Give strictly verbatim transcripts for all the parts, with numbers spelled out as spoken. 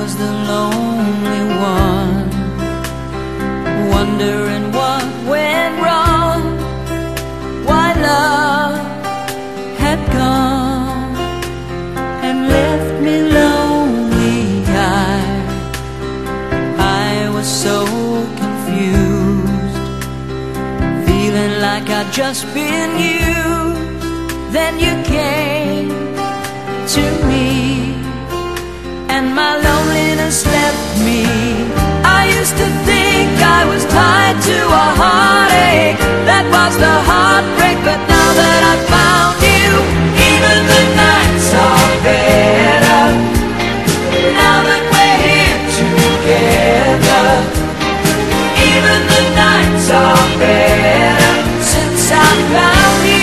was the lonely one, wondering what went wrong, why love had gone and left me lonely. I, I was so confused, feeling like I'd just been used. Then you came to me, and my loneliness left me. I used to think I was tied to a heartache that was the heartbreak, but now that I found you, even the nights are better. Now that we're here together, even the nights are better since I found you.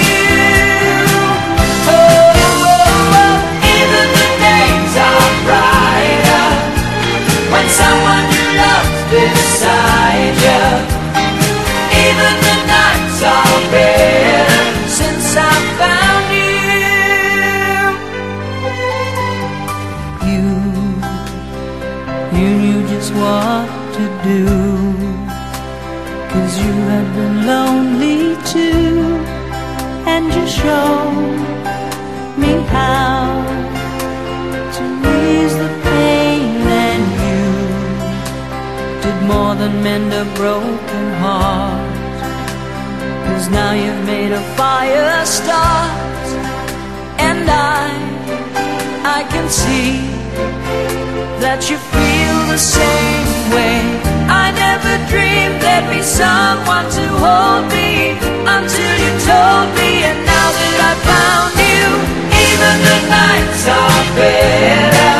Someone you love beside you, even the nights are better since I found you. You, you knew just what to do, 'cause you had been lonely too, and you showed me how to ease the pain, and you did more than mend a broken heart, 'cause now you've made a fire start. And I, I can see that you feel the same way. I never dreamed there'd be someone to hold me until you told me, and now that I found you, even the nights are better.